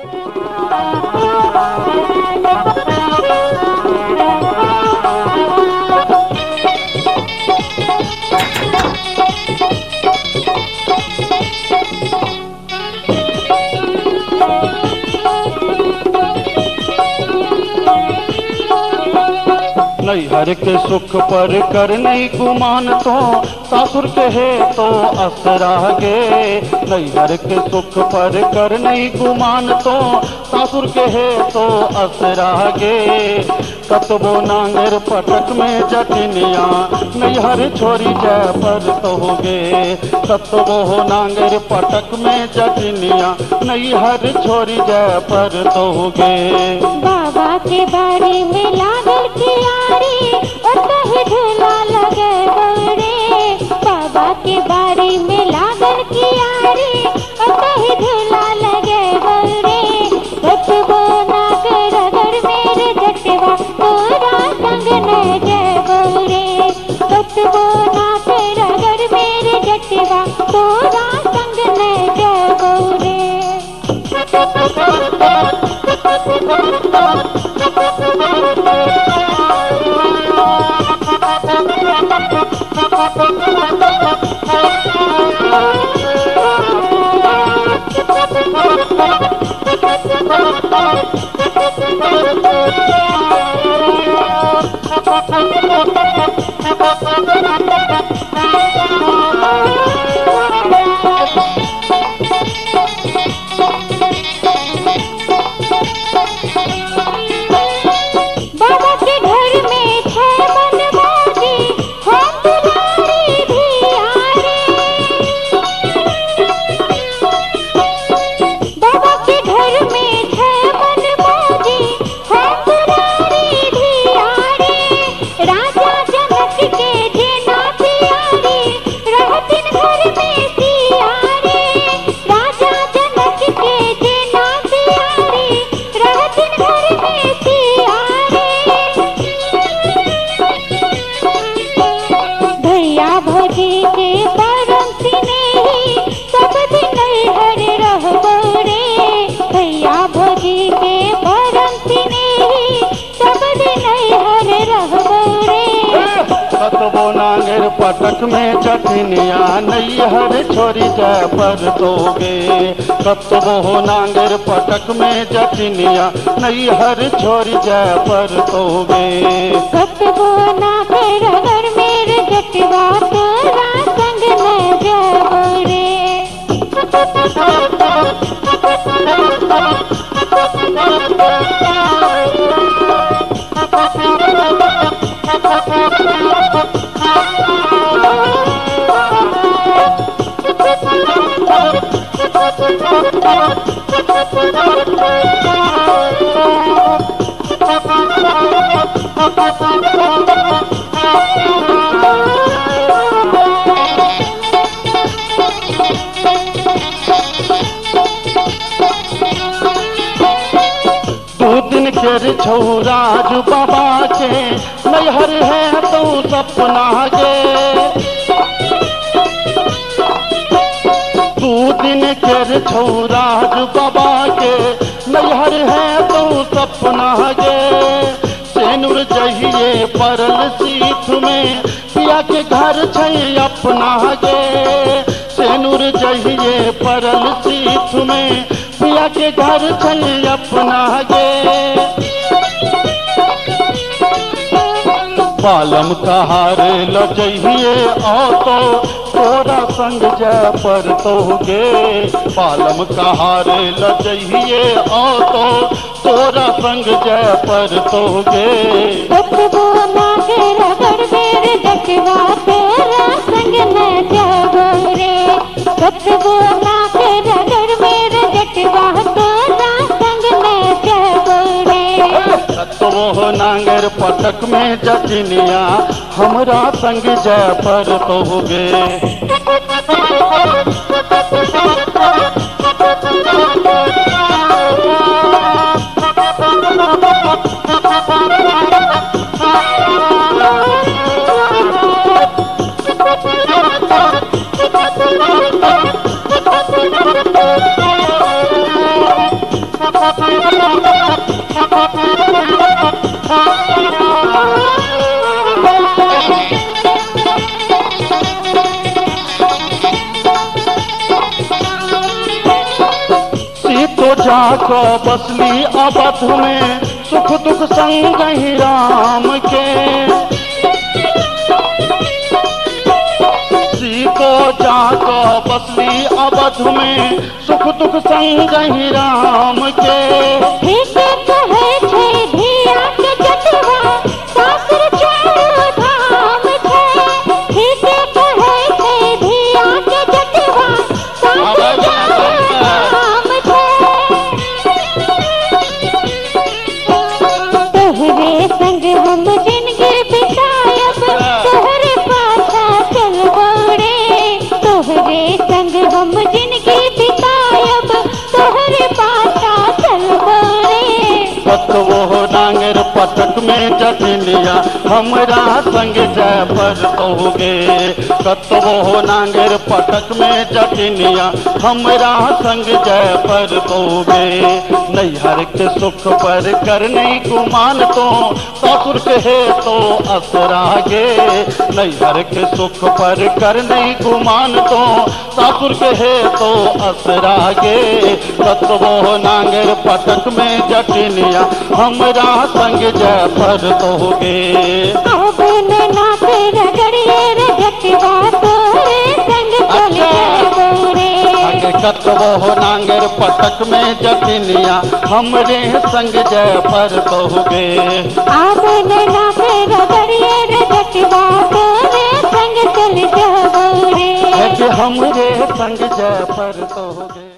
नैहर के सुख पर कर नहीं गुमान तो सासुर कहे तो असरा गे। नैहर के सुख पर कर नहीं गुमान तो सासुर कहे तो असरा गे। कतबो नांगर पटक में जटिनिया नैहर छोरी जय पर तो गे। कतबो नांगर पटक में जटिनिया नैहर छोरी जय पर तो गे। बाबा के बारे में लागल कियारी और कहीं झूला लगे बौरे। बाबा के बारे में लागल कियारी और कहीं झूला लगे बौरे। कतबो नागर अगर मेरे जटवा तोरा संग न जय बौरे। कतबो नागर अगर मेरे जटवा तोरा संग न जय बौरे। बाबा के घर में छह मन मोदी हम दुलारी भी आरे। बाबा के घर में छह मन मोदी हम दुलारी भी आरे। राजा जनक के जेना सियारी रहतिन घर में सियारे। राजा जनक के जेना सियारी रहतिन घर में सियारे। भैया भौजी के परम स्नेही सब दिन नैहर रहबो रे। भैया भौजी के परम स्नेही सब दिन नैहर रहबो रे। कतबो नांगर पटक में जटिनिया नैहर छोरी जय पर तो गे। कतबो नांगर पटक में जटिनिया नैहर छोरी जय पर तो गे। कतबो नागर अगर मेरे जटवा तोरा संग न जाबो रे। के छौराज बाबा के नैहर है तो सपना गे। दू दिन के छौराज बाबा के नैहर है तो सपना गे। सेनुर जहिए परल सीठ में पिया के घर छै अपना गे। सेनुर जहिए परल सीठ में पिया के घर छै अपना गे। पालम कहार लजहिए आओ तो तोरा संग जय पर तो गे। पालम कहार लजहिए आओ तो तोरा संग जय पर तो गे। कतबो नागर अगर मेरे जटवा तोरा संग न जाबो रे। कतबो नागर अगर मेरे जटवा तोरा संग न जाबो रे। कतबो नांगर पटक में जटिनिया हमरा संग जय पर तो गे। सीतो जाको बसली अवध में सुख दुख संग ही राम के। सीतो जाको बसली अवध में सुख दुख संग ही राम के। वो डांगर पटक में जटिनिया हमरा संग जय पर तोगे। कतवो नांगर पटक में जटिनिया हमरा संग जय पर तोगे। नैहर के सुख पर कर नहीं गुमान तो ससुर कहे तो असरागे। नैहर के सुख पर कर नहीं गुमान तो ससुर कहे तो असरागे। कतवो नांगर पटक में जटिनिया हमरा संग जय पर तोगे। कतवो नांगर पटक में जटिनिया हमरे संग जय पर तोगे। हमरे संग जय पर तोगे।